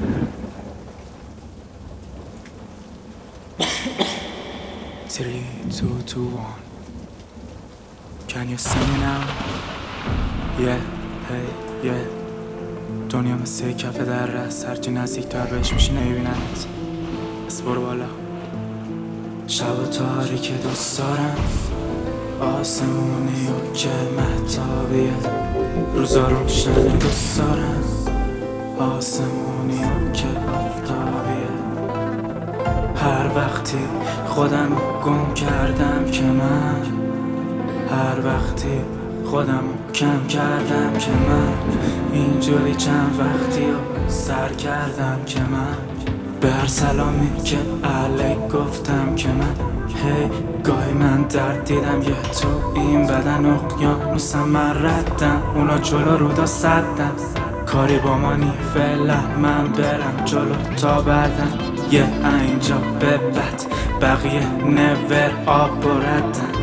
3, 2, 2, 1. Can you see me now? Yeah, hey, yeah. دنیا مثل کف در رست، هرچی نزدیک‌تر بهش میشی نمیبیننت. بس برو بالا. شب تاریک دوست دارم، آسمونی و که مهتابیه. روزا روشن دوست دارم، آسمونی و که آفتابیه. هر وقتی خودم گم کردم که من، هر وقتی خودم کم کردم که من، اینجوری چند وقتی رو سر کردم که من، به هر سلامی که علیک گفتم که من، هی گاهی من درد دیدم یه تو این بدن اقیانوسم، من ردم اونا جلو رودا صدم، کاری با ما نی فعلا، من برم جلو تا بعدم، یه اینجا به بد بقیه نور آب بردن.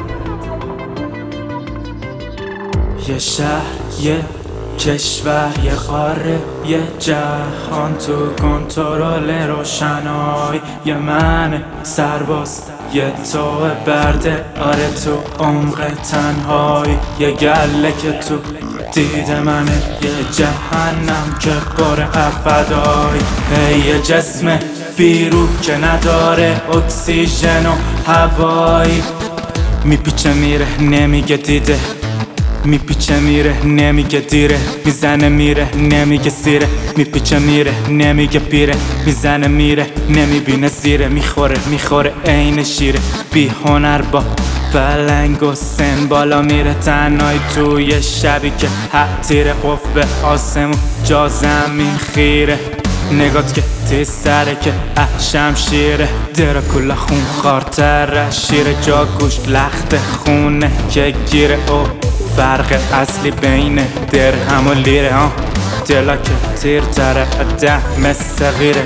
یه شهر، یه کشور، یه قاره، یه جهان تو کنترل روشنایی، یه من سرباز، یه تو برده، آره تو عمق تنهایی، یه گله که تو دید منه، یه جهنم که پر افدایی، یه جسم بیرو که نداره اکسیژن و هوایی، میپیچه میره نمیگه دیده، میپیچه میره نمیگه دیره، میزنه میره نمیگه سیره، میپیچه میره نمیگه پیره، میزنه میره نمیبینه زیره، میخوره عین شیره، بی هنر با بلنگ و سن بالا میره، تنهایی توی شبی که حتیره، قفل آسمون جا زمین خیره، نگات که تیز سره که شمشیره، دراکولا خون خارتر شیره، جا گوش لخت خونه که گیره، او فرق اصلی بین درهم و لیره، دلا که تیر تره ده مثل غیره،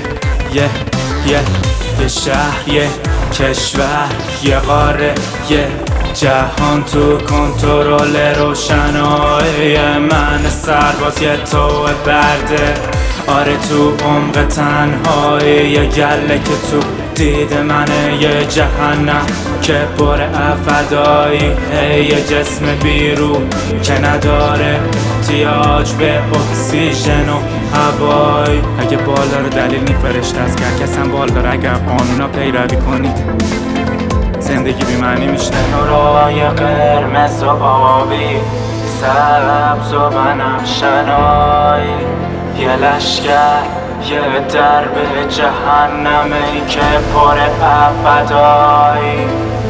یه شهر، یه کشور، یه قاره، یه جهان تو کنترل روشنایی، من سرباز، یه تو برده، آره تو عمق تنهایی، یه گله که تو دید منه، یه جهنم که پر افدایی، یه جسم بیرو که نداره احتیاج به اکسیژن و هوایی، اگه بال داره دلیل نی فرشته از که کس هم بال داره، اگر قانونا پیروی کنی زندگی بی معنی میشه. نورای قرمز و آبی، سبز و بنفشنایی، یه لشگر، یه درب جهنمه که پر فدایی.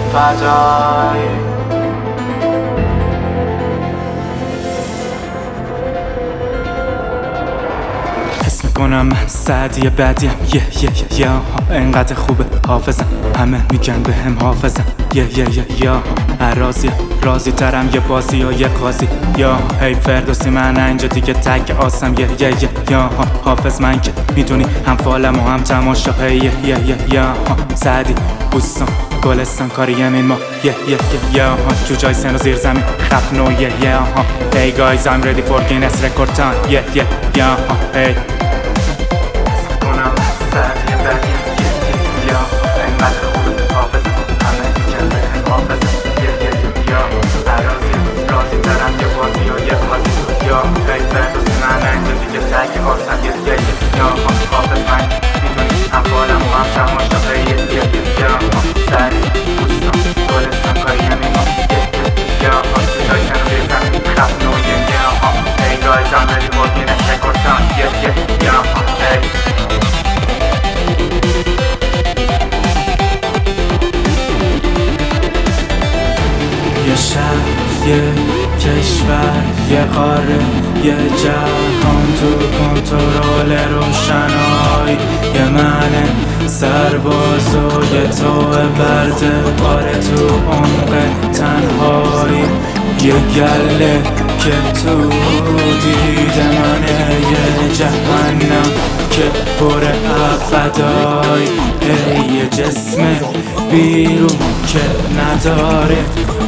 حس میکنم من سعدی بدیم، یه انقدر خوبه حافظم، همه میگن به هم حافظم، یه راضی ترم، یه بازی و یه قاضی، هی فردوسی من اینجا دیگه تک آسم، یه حافظ من که میدونی هم فالم و هم تماشا، یه سعدی بوستان گلستان کاری یمین ما، یه جوجای سن و زیر زمین خفن و hey guys I'm ready for Guinness record time, hey سعدی بدی، انقدر خوبه حافظم، همه میگن به هم حافظم، راضی ترم، یه بازی و یه قاضی، هی فردوسی من اینجا دیگه تک آسم، یه حافظ من میدونی هم فالم و هم تماشا، سری بوستان گلستان کاری یمین ما، جای سن و زیر زمین خفن و hey guys I'm ready for Guinness record time, hey یه شهر، یه کشور، یه قاره، یه جهان تو کنترل روشنایی، یه من سرباز و یه تو برده، آره تو عمق تنهایی، یه گله که تو دید منه، یه جهنم که پر افدایی، یه جسم بیرون که نداره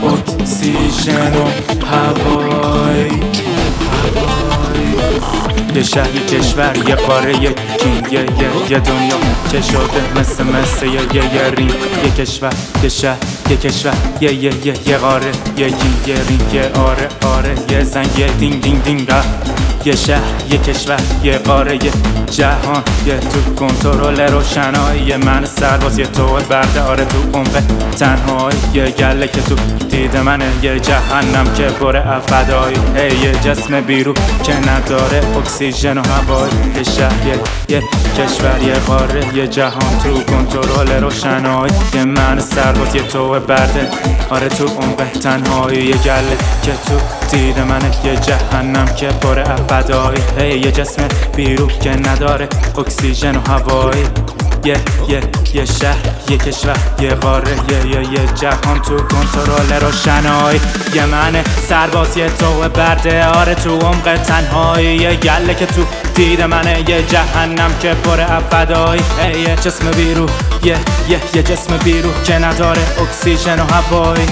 اکسیژن و هوایی. یه شهر یه کشور یه قاره یه کینگ یه دنیا که شده مثل یه رینگ یه کشور یه شهر یه کشور یه قاره یه کینگ یه رینگ یه آره یه زنگ یه دینگ دینگ دینگ یه شهر یه کشور یه قاره یه جهان یه تو کنترل روشنایی یه من سرباز یه تو برده آره تو عمق تنهایی یه گله که تو دید منه یه جهنم که پر فدایی یه جسم بیرو که نداره اکسیژن و هوایی یه شهر یه کشور یه قاره یه جهان تو کنترل روشنایی یه من سرباز یه تو برده آره تو عمق تنهایی یه گله که تو دید منه یه جهنم که پر فدایی یه جسم بیرو که نداره اکسیژن و هوایی یه شهر یه کشور یه قاره یه جهان تو کنترل روشنایی یه من سرباز یه تو برده آره تو عمق تنهایی یه گله که تو دید منه یه جهنم که پر فدایی یه جسم بیرو یه جسم بیرو که نداره اکسیژن و هوایی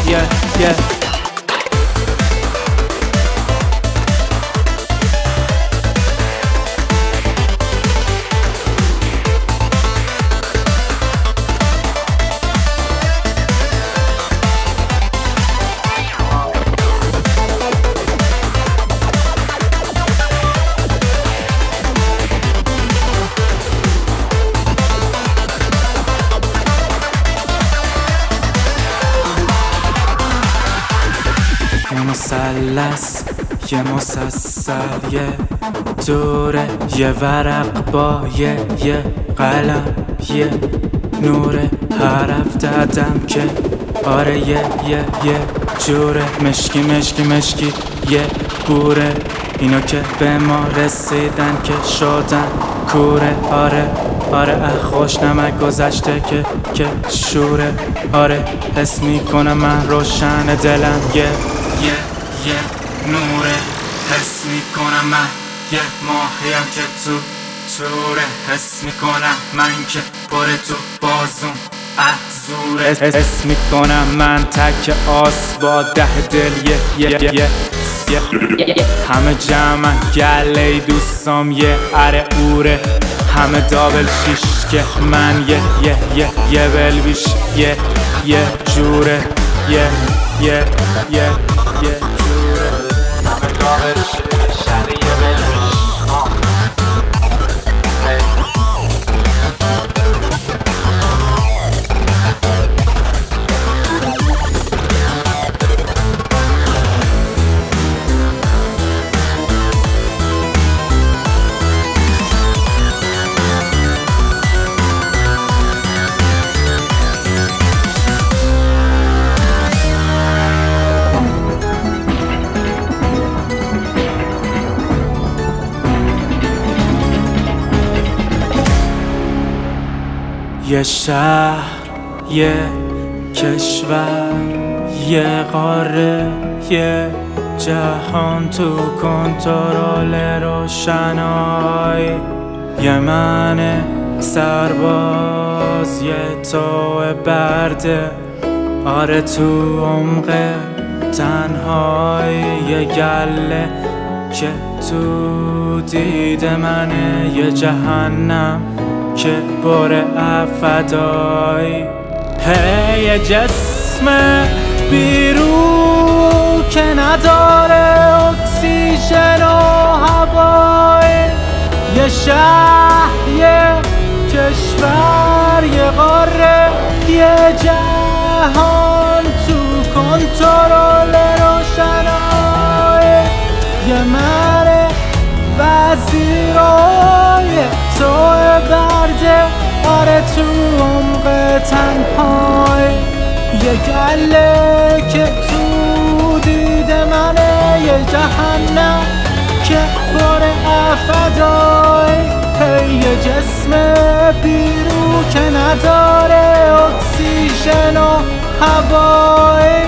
مثلث یه مسلسل یه دوره یه ورق با یه قلم یه نور حرف دادم که آره یه جوره مشکی یه گوره اینا که به ما رسیدن که شدن کوره آره خوش نمک گذشته که شوره آره حس میکنم من روشن دلم یه نوره حس میکنم من یه ماهیم که تو توره حس میکنم من که پر تو بازم ازوره حس میکنم من تک آس با 10 دل یه همه جمعن گله دوستام یه اوره همه دابل شیش که من یه بلویش یه جوره یه جوره همه دابل شیش یه بلویش یه شهر یه کشور یه قاره یه جهان تو کنترل روشنایی یه من سرباز یه تو برده آره تو عمق تنهایی یه گله که تو دید منه یه جهنم که بره فدایی یه جسم بیرو که نداره اکسیژن و هوایی یه شهر یه کشور یه قاره یه جهان تو کنترل روشنایی یه مره وزیرای تو برده آره تو عمق تنهای یه گله که تو دید منه یه جهنم که پر فدای یه جسم بیرو که نداره اکسیژن و هوای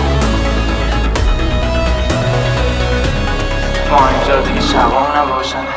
ما اینجا دیگه شبامونم روشن